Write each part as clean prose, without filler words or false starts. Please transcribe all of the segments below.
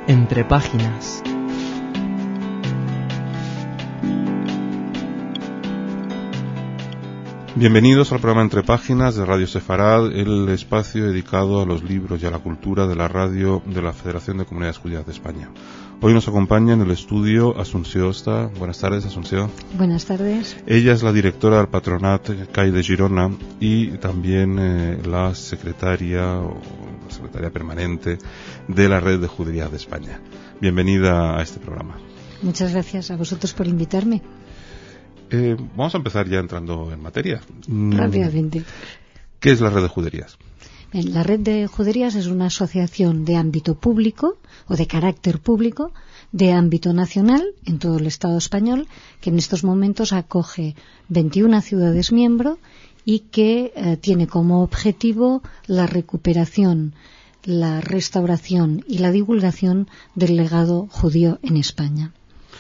Entre páginas. Bienvenidos al programa Entre Páginas de Radio Sefarad, el espacio dedicado a los libros y a la cultura de la radio de la Federación de Comunidades Judías de España. Hoy nos acompaña en el estudio Asunción Osta. Buenas tardes, Asunción. Buenas tardes. Ella es la directora del Patronat CAI de Girona y también la secretaria permanente de la Red de Juderías de España. Bienvenida a este programa. Muchas gracias a vosotros por invitarme. Vamos a empezar ya entrando en materia. Rápidamente. ¿Qué es la Red de Juderías? Bien, la Red de Juderías es una asociación de ámbito público o de carácter público de ámbito nacional en todo el Estado español, que en estos momentos acoge 21 ciudades miembro y que tiene como objetivo la recuperación, la restauración y la divulgación del legado judío en España.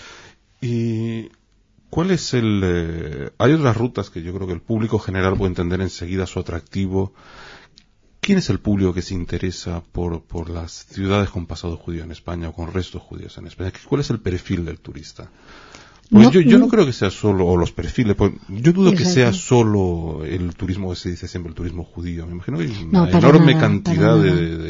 Y ¿cuál es hay otras rutas que yo creo que el público general puede entender enseguida su atractivo? ¿Quién es el público que se interesa por las ciudades con pasado judío en España o con restos judíos en España? ¿Cuál es el perfil del turista? Pues yo no creo que sea solo, o los perfiles, pues yo dudo que sea solo el turismo que se dice siempre, el turismo judío. Me imagino que hay una enorme cantidad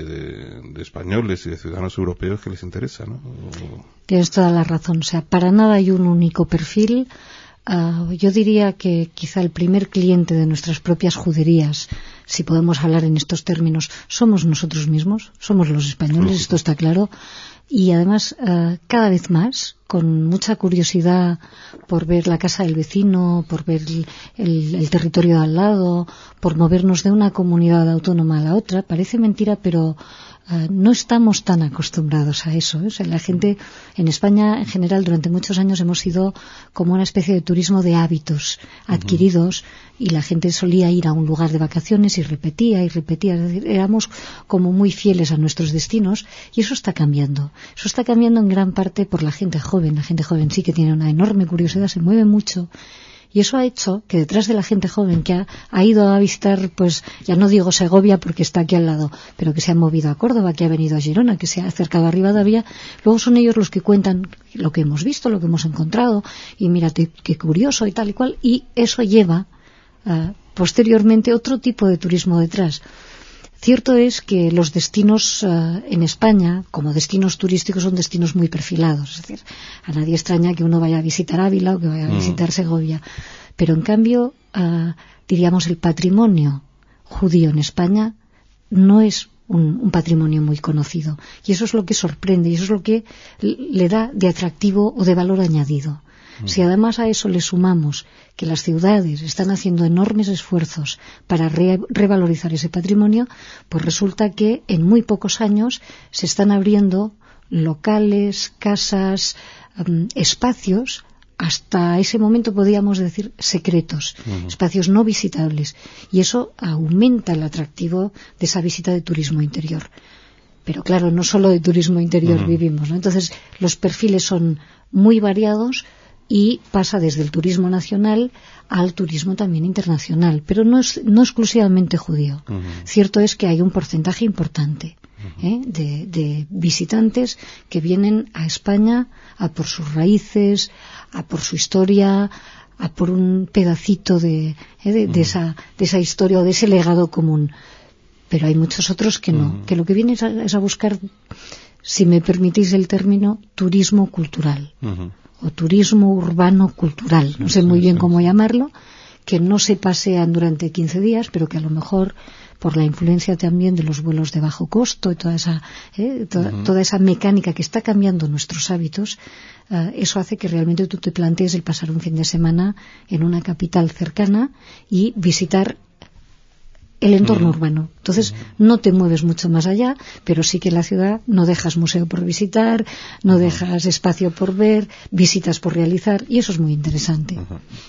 de españoles y de ciudadanos europeos que les interesa, ¿no? Tienes toda la razón. O sea, para nada hay un único perfil. Yo diría que quizá el primer cliente de nuestras propias juderías, si podemos hablar en estos términos, somos nosotros mismos, somos los españoles, esto está claro. Y además, cada vez más, con mucha curiosidad por ver la casa del vecino, por ver el territorio de al lado, por movernos de una comunidad autónoma a la otra, parece mentira, pero no estamos tan acostumbrados a eso, ¿eh? O sea, la gente en España en general durante muchos años hemos sido como una especie de turismo de hábitos adquiridos y la gente solía ir a un lugar de vacaciones y repetía, es decir, éramos como muy fieles a nuestros destinos y eso está cambiando. Eso está cambiando en gran parte por la gente joven. La gente joven sí que tiene una enorme curiosidad, se mueve mucho. Y eso ha hecho que detrás de la gente joven que ha ido a visitar, pues ya no digo Segovia porque está aquí al lado, pero que se ha movido a Córdoba, que ha venido a Girona, que se ha acercado a Rivadavia, luego son ellos los que cuentan lo que hemos visto, lo que hemos encontrado, y mírate qué curioso y tal y cual, y eso lleva posteriormente otro tipo de turismo detrás. Cierto es que los destinos en España, como destinos turísticos, son destinos muy perfilados. Es decir, a nadie extraña que uno vaya a visitar Ávila o que vaya a visitar Segovia. Pero en cambio, diríamos, el patrimonio judío en España no es un patrimonio muy conocido. Y eso es lo que sorprende y eso es lo que le da de atractivo o de valor añadido. Si además a eso le sumamos que las ciudades están haciendo enormes esfuerzos para revalorizar ese patrimonio, pues resulta que en muy pocos años se están abriendo locales, casas, espacios, hasta ese momento podríamos decir secretos, espacios no visitables, y eso aumenta el atractivo de esa visita de turismo interior. Pero claro, no solo de turismo interior vivimos, ¿no? Entonces los perfiles son muy variados y pasa desde el turismo nacional al turismo también internacional, pero no exclusivamente judío. Cierto es que hay un porcentaje importante de visitantes que vienen a España a por sus raíces, a por su historia, a por un pedacito de esa historia o de ese legado común. Pero hay muchos otros que no, que lo que vienen es a buscar, si me permitís el término, turismo cultural. O turismo urbano cultural, no sé muy bien cómo llamarlo, que no se pasean durante 15 días, pero que a lo mejor por la influencia también de los vuelos de bajo costo y toda esa mecánica que está cambiando nuestros hábitos, eso hace que realmente tú te plantees el pasar un fin de semana en una capital cercana y visitar el entorno urbano. Entonces no te mueves mucho más allá, pero sí que en la ciudad no dejas museo por visitar, no dejas espacio por ver, visitas por realizar, y eso es muy interesante.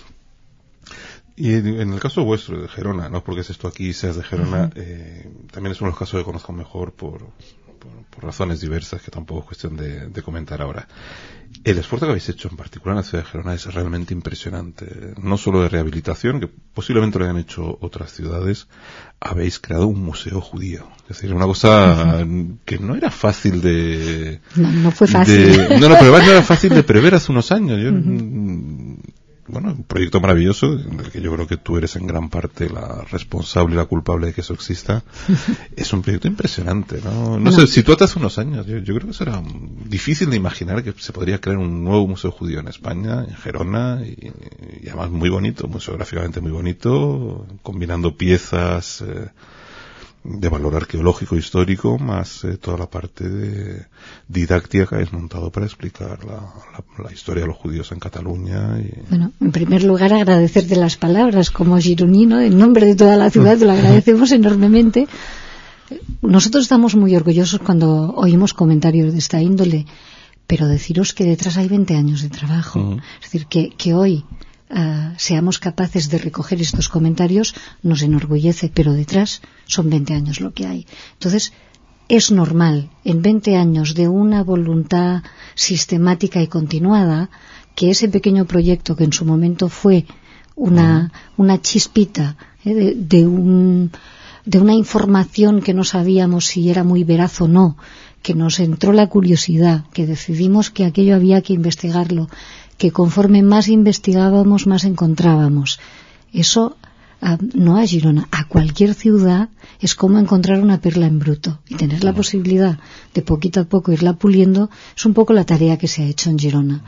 Y en el caso vuestro de Gerona, no porque es esto aquí seas de Gerona, también es uno de los casos que conozco mejor por razones diversas que tampoco es cuestión de comentar ahora. El esfuerzo que habéis hecho en particular en la ciudad de Gerona es realmente impresionante. No solo de rehabilitación, que posiblemente lo hayan hecho otras ciudades, habéis creado un museo judío. Es decir, una cosa que no era fácil de... No fue fácil. Pero no era fácil de prever hace unos años. Bueno, un proyecto maravilloso, del que yo creo que tú eres en gran parte la responsable y la culpable de que eso exista. Es un proyecto impresionante, ¿no? No sé, situate hace unos años. Yo creo que eso era difícil de imaginar que se podría crear un nuevo museo judío en España, en Gerona, y además muy bonito, museográficamente muy bonito, combinando piezas de valor arqueológico histórico, más toda la parte de didáctica que habéis montado para explicar la historia de los judíos en Cataluña. Bueno, en primer lugar agradecerte las palabras como gironino, en nombre de toda la ciudad, te lo agradecemos enormemente. Nosotros estamos muy orgullosos cuando oímos comentarios de esta índole, pero deciros que detrás hay 20 años de trabajo. Es decir, que hoy seamos capaces de recoger estos comentarios nos enorgullece, pero detrás son 20 años lo que hay. Entonces, es normal, en 20 años de una voluntad sistemática y continuada, que ese pequeño proyecto que en su momento fue una chispita de una información que no sabíamos si era muy veraz o no, que nos entró la curiosidad, que decidimos que aquello había que investigarlo, que conforme más investigábamos, más encontrábamos. Eso no a Girona, a cualquier ciudad es como encontrar una perla en bruto. Y tener la posibilidad de poquito a poco irla puliendo es un poco la tarea que se ha hecho en Girona.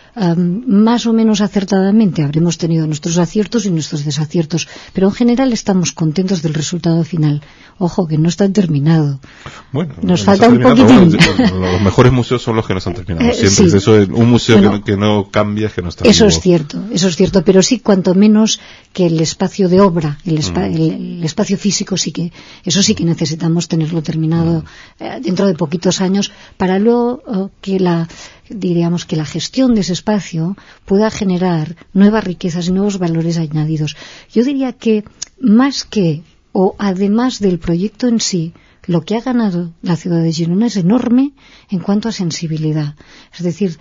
Más o menos acertadamente habremos tenido nuestros aciertos y nuestros desaciertos, pero en general estamos contentos del resultado final. Ojo, que no está terminado. Bueno, nos falta un poquitín. Los mejores museos son los que no están terminados. Siempre sí. Eso es un museo que no cambia, es que no está Eso vivo. Eso es cierto, pero sí, cuanto menos que el espacio de obra, el espacio físico, eso sí que necesitamos tenerlo terminado dentro de poquitos años, para luego diríamos que la gestión de ese espacio pueda generar nuevas riquezas y nuevos valores añadidos. Yo diría que más que, o además del proyecto en sí, lo que ha ganado la ciudad de Girona es enorme en cuanto a sensibilidad. Es decir,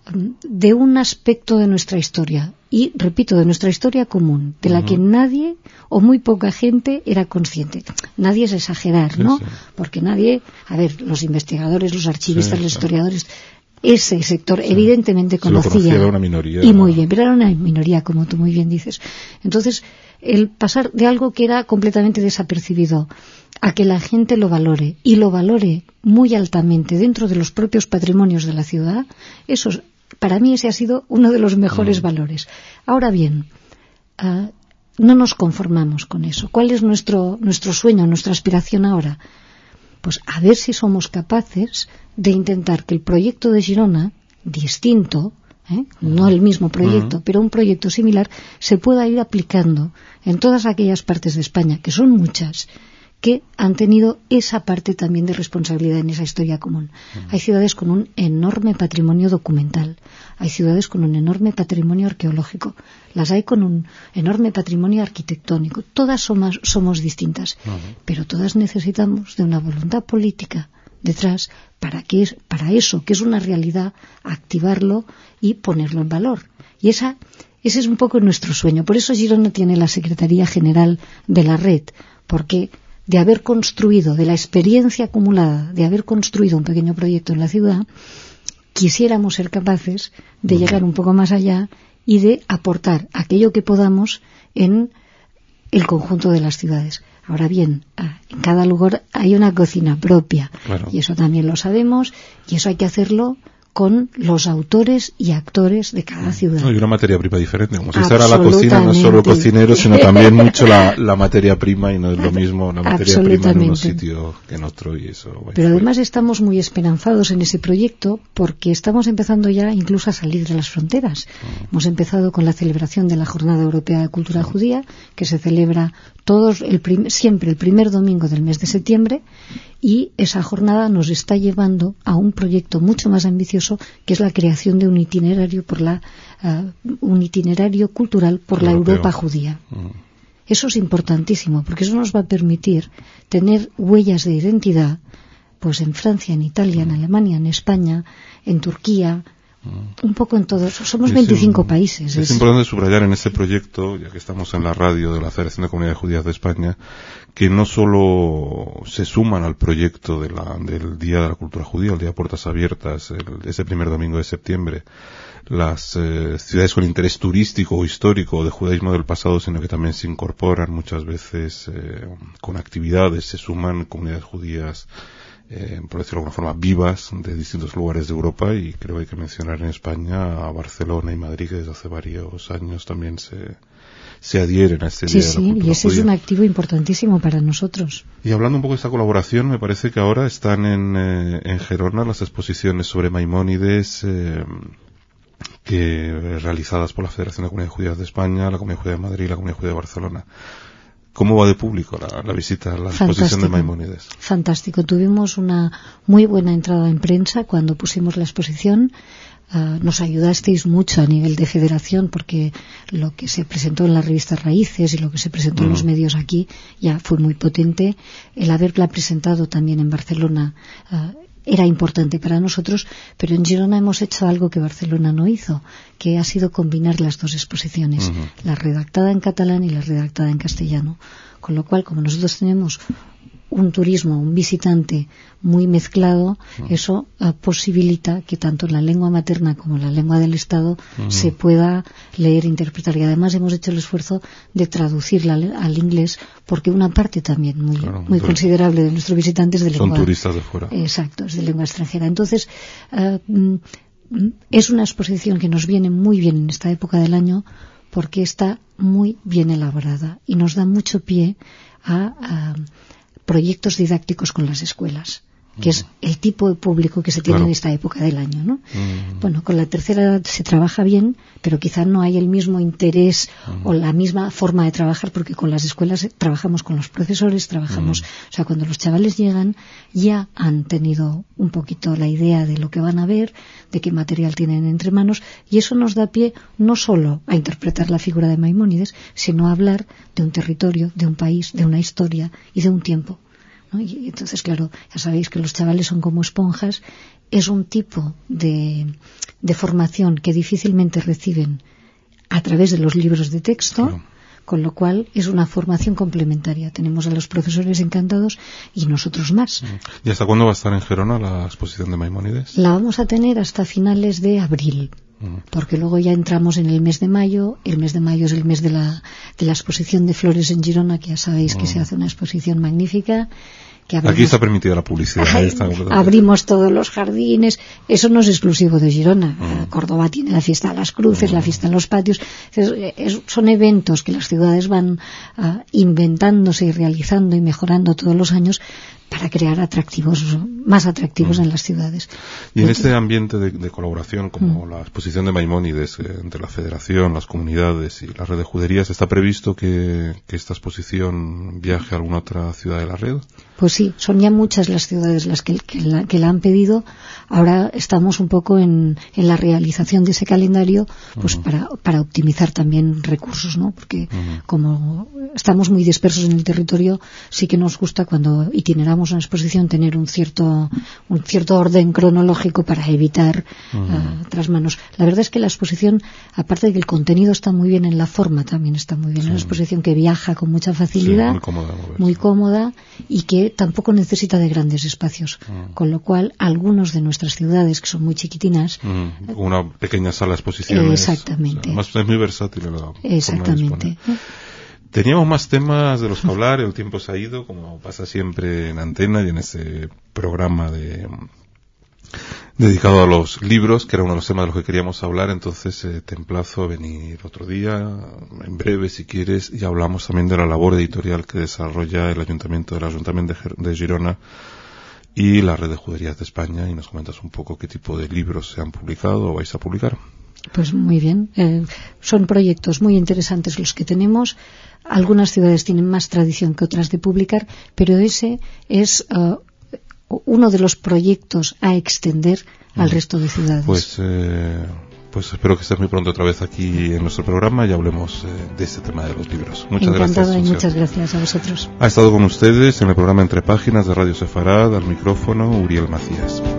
de un aspecto de nuestra historia, y repito, de nuestra historia común, de la que nadie o muy poca gente era consciente. Nadie es exagerar, ¿no? Sí. Porque nadie, los investigadores, los archivistas, los historiadores, ese sector evidentemente conocía, era una minoría, y muy bien, pero era una minoría, como tú muy bien dices. Entonces, el pasar de algo que era completamente desapercibido a que la gente lo valore, y lo valore muy altamente dentro de los propios patrimonios de la ciudad, eso, para mí ese ha sido uno de los mejores valores. Ahora bien, no nos conformamos con eso. ¿Cuál es nuestro sueño, nuestra aspiración ahora? Pues a ver si somos capaces de intentar que el proyecto de Girona, distinto, no el mismo proyecto, pero un proyecto similar, se pueda ir aplicando en todas aquellas partes de España, que son muchas, que han tenido esa parte también de responsabilidad en esa historia común. Hay ciudades con un enorme patrimonio documental, hay ciudades con un enorme patrimonio arqueológico, las hay con un enorme patrimonio arquitectónico. Todas somos distintas, pero todas necesitamos de una voluntad política detrás para eso, que es una realidad, activarlo y ponerlo en valor. Y ese es un poco nuestro sueño. Por eso Girona tiene la Secretaría General de la Red, porque de haber construido, de la experiencia acumulada, de haber construido un pequeño proyecto en la ciudad, quisiéramos ser capaces de llegar un poco más allá y de aportar aquello que podamos en el conjunto de las ciudades. Ahora bien, en cada lugar hay una cocina propia, claro. Y eso también lo sabemos, y eso hay que hacerlo con los autores y actores de cada ciudad. Y una materia prima diferente, como si fuera la cocina, no solo el cocinero, sino también mucho la materia prima, y no es lo mismo la materia prima en un sitio que en otro. Y eso. Pero además estamos muy esperanzados en ese proyecto, porque estamos empezando ya incluso a salir de las fronteras. Hemos empezado con la celebración de la Jornada Europea de Cultura Judía, que se celebra siempre el primer domingo del mes de septiembre, y esa jornada nos está llevando a un proyecto mucho más ambicioso, que es la creación de un itinerario cultural por la Europa judía. Eso es importantísimo, porque eso nos va a permitir tener huellas de identidad pues en Francia, en Italia, en Alemania, en España, en Turquía, un poco en todos. Somos 25 países. Es importante subrayar en este proyecto, ya que estamos en la radio de la Federación de Comunidades Judías de España, que no solo se suman al proyecto del Día de la Cultura Judía, el Día de Puertas Abiertas, ese primer domingo de septiembre, las ciudades con interés turístico o histórico o de judaísmo del pasado, sino que también se incorporan muchas veces con actividades, se suman comunidades judías, por decirlo de alguna forma, vivas de distintos lugares de Europa, y creo que hay que mencionar en España a Barcelona y Madrid, que desde hace varios años también se adhieren a este Día de la Cultura Judía. Sí, y ese es un activo importantísimo para nosotros. Y hablando un poco de esta colaboración, me parece que ahora están en Gerona las exposiciones sobre Maimónides, realizadas por la Federación de Comunidades Judías de España, la Comunidad Judía de Madrid y la Comunidad Judía de Barcelona. ¿Cómo va de público la visita a la exposición de Maimónides? Fantástico. Tuvimos una muy buena entrada en prensa cuando pusimos la exposición. Nos ayudasteis mucho a nivel de federación, porque lo que se presentó en las revistas Raíces y lo que se presentó en los medios aquí ya fue muy potente. El haberla presentado también en Barcelona era importante para nosotros, pero en Girona hemos hecho algo que Barcelona no hizo, que ha sido combinar las dos exposiciones, la redactada en catalán y la redactada en castellano, con lo cual, como nosotros tenemos un turismo, un visitante muy mezclado, eso posibilita que tanto en la lengua materna como en la lengua del Estado se pueda leer e interpretar. Y además hemos hecho el esfuerzo de traducirla al inglés, porque una parte también muy considerable de nuestros visitantes de lengua... Son turistas de fuera. Exacto, es de lengua extranjera. Entonces, es una exposición que nos viene muy bien en esta época del año, porque está muy bien elaborada y nos da mucho pie a proyectos didácticos con las escuelas, que es el tipo de público que se tiene en esta época del año, ¿no? Bueno, con la tercera edad se trabaja bien, pero quizá no hay el mismo interés o la misma forma de trabajar, porque con las escuelas trabajamos con los profesores, o sea, cuando los chavales llegan ya han tenido un poquito la idea de lo que van a ver, de qué material tienen entre manos, y eso nos da pie no solo a interpretar la figura de Maimónides, sino a hablar de un territorio, de un país, de una historia y de un tiempo, ¿no? Y entonces, claro, ya sabéis que los chavales son como esponjas. Es un tipo de formación que difícilmente reciben a través de los libros de texto, con lo cual es una formación complementaria. Tenemos a los profesores encantados y nosotros más. ¿Y hasta cuándo va a estar en Gerona la exposición de Maimónides? La vamos a tener hasta finales de abril, porque luego ya entramos en el mes de mayo. El mes de mayo es el mes de la exposición de flores en Girona, que ya sabéis que se hace una exposición magnífica. Aquí está permitida la publicidad. Abrimos todos los jardines. Eso no es exclusivo de Girona. Córdoba tiene la fiesta de las cruces, la fiesta en los patios. Son eventos que las ciudades van inventándose y realizando y mejorando todos los años para crear más atractivos en las ciudades. Y en este ambiente de colaboración, como la exposición de Maimónides entre la Federación, las comunidades y la red de juderías, ¿está previsto que esta exposición viaje a alguna otra ciudad de la red? Pues sí, son ya muchas las ciudades las que la han pedido. Ahora estamos un poco en la realización de ese calendario, pues para optimizar también recursos, ¿no? Porque como estamos muy dispersos en el territorio, sí que nos gusta, cuando itineramos una exposición, tener un cierto orden cronológico para evitar trasmanos. La verdad es que la exposición, aparte de que el contenido está muy bien, en la forma también está muy bien. Es una exposición que viaja con mucha facilidad, muy cómoda, y que tampoco necesita de grandes espacios, con lo cual algunos de nuestras ciudades, que son muy chiquitinas, una pequeña sala de exposiciones, exactamente, o sea, es muy versátil la exactamente. Teníamos más temas de los que hablar, el tiempo se ha ido, como pasa siempre en Antena y en ese programa dedicado a los libros, que era uno de los temas de los que queríamos hablar. Entonces te emplazo a venir otro día, en breve si quieres, y hablamos también de la labor editorial que desarrolla el Ayuntamiento de Girona y la Red de Juderías de España, y nos comentas un poco qué tipo de libros se han publicado o vais a publicar. Pues muy bien, son proyectos muy interesantes los que tenemos. Algunas ciudades tienen más tradición que otras de publicar, pero ese es uno de los proyectos a extender al resto de ciudades. Pues Pues espero que estés muy pronto otra vez aquí en nuestro programa y hablemos de este tema de los libros. Muchas gracias. Y muchas gracias a vosotros. Ha estado con ustedes en el programa Entre Páginas de Radio Sefarad, al micrófono Uriel Macías.